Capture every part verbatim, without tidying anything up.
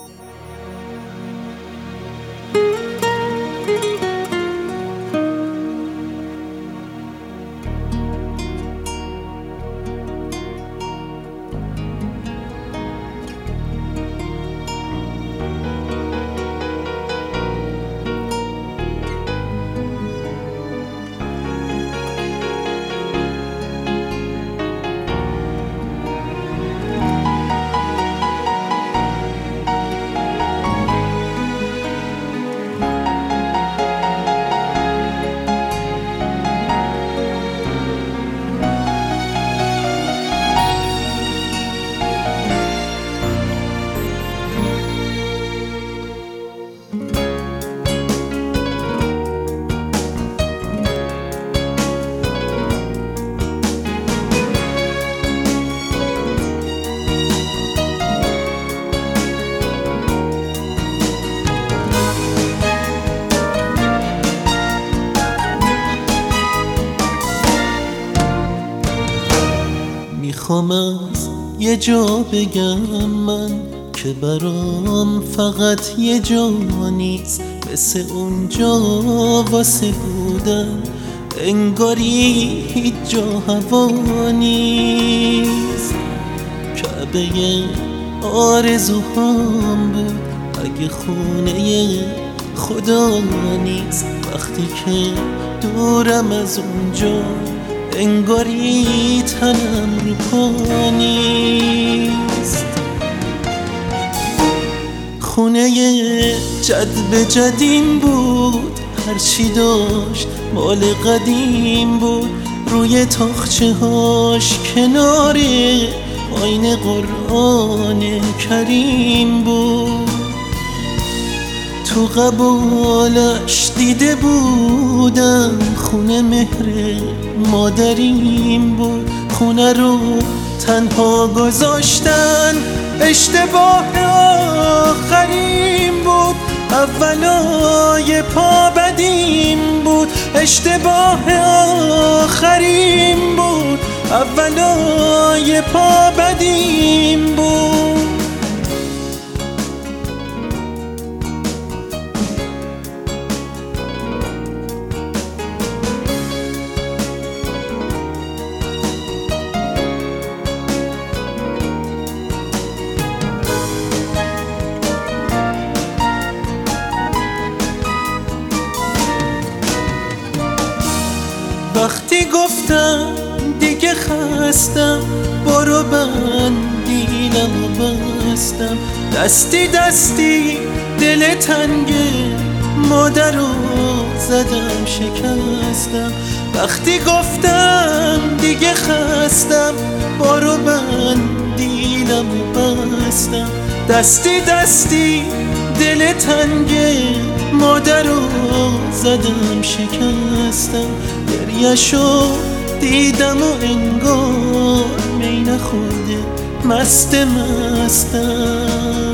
میخوام از یه جا بگم من که برام فقط یه جا نیست، مثل اون جا واسه بودن انگاری هیچ جا هوا نیست. کعبه آرزوهام بود اگه خونه خدا نیست، وقتی که دورم از اونجا انگاری تنم رو پا نیست. خونه جد به جدیم بود، هرچی داشت مال قدیم بود، روی تاخچه هاش کنار آینه قرآن کریم بود. تو قبالش دیده بودم خونه مهر مادریم بود، خونه رو تنها گذاشتن اشتباه آخریم بود، اولای پا بدیم بود، اشتباه آخریم بود، اولای پا بدیم بود. وقتی گفتم دیگه خستم، برو بندیلم و بستم، دستی دستی دل تنگ مادر رو زدم شکستم. وقتی گفتم دیگه خستم، برو بندیلم و بستم، دستی دستی دل تنگ مادر رو زدم شکستم. گریه‌شو دیدم و انگار می نخورده مست مستم.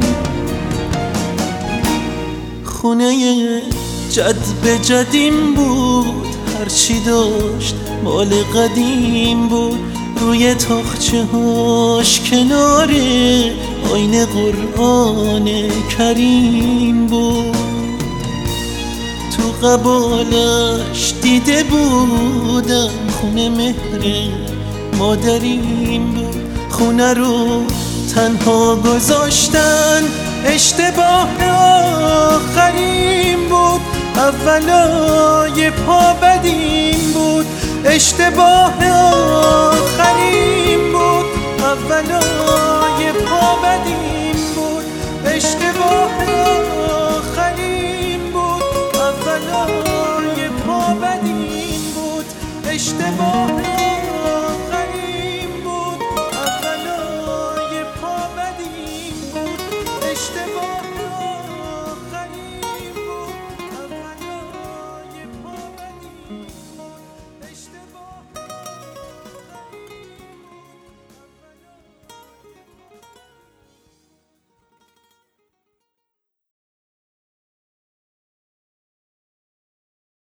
خونه جد به جدیم بود، هرچی داشت مال قدیم بود، روی تاخچه هاش کنار آینه قرآن کریم بود. تو قبالش دیده بودم خونه مهر مادریم بود، خونه رو تنها گذاشتن اشتباه آخریم بود، اولای پا بدیم بود، اشتباه آخریم بود، اولای پا بدیم بود، اشتباه آخریم بود، اولای پا بدیم بود، اشتباه